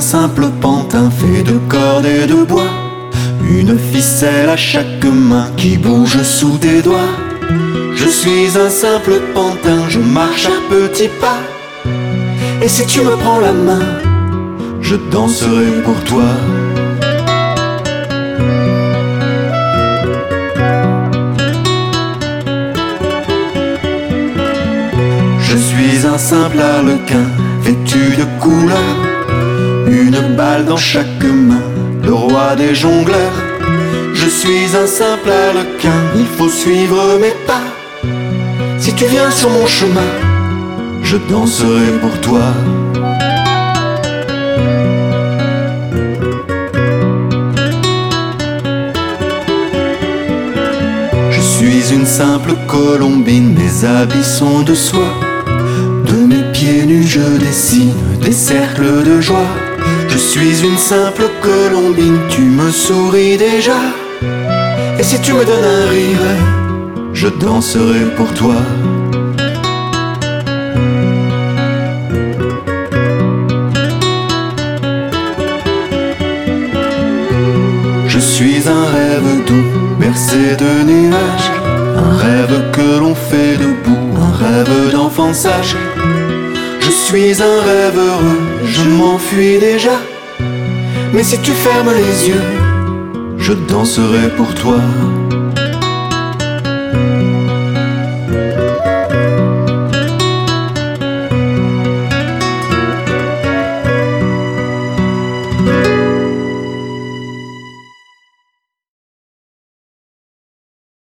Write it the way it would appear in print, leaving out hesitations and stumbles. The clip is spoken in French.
simple pantin fait de cordes et de bois, une ficelle à chaque main qui bouge sous tes doigts. Je suis un simple pantin, je marche à petits pas, et si tu me prends la main, je danserai pour toi. Je suis un simple harlequin, vêtu de couleurs, une balle dans chaque main, le roi des jongleurs. Je suis un simple harlequin, il faut suivre mes pas. Si tu viens sur mon chemin, je danserai pour toi. Je suis une simple colombine, mes habits sont de soie. De mes pieds nus je dessine des cercles de joie. Je suis une simple colombine, tu me souris déjà. Et si tu me donnes un rire, je danserai pour toi. Je suis un rêve doux, bercé de nuages, un rêve que l'on fait debout, un rêve d'enfant sage. Je suis un rêve heureux, je m'enfuis déjà, mais si tu fermes les yeux, je danserai pour toi.